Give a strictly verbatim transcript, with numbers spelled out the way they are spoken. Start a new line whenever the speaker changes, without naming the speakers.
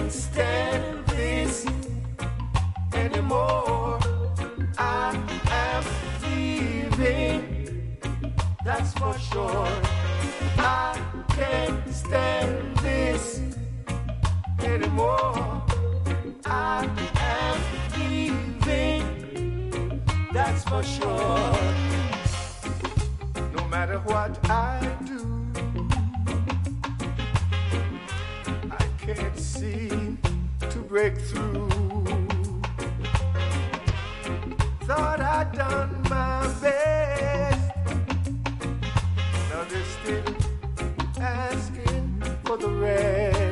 can't stand this anymore. I am leaving, that's for sure. I can't stand this anymore. I am leaving, that's for sure. No matter what I do, I can't seem to break through. Thought I'd done my best. Now they're still asking for the rest.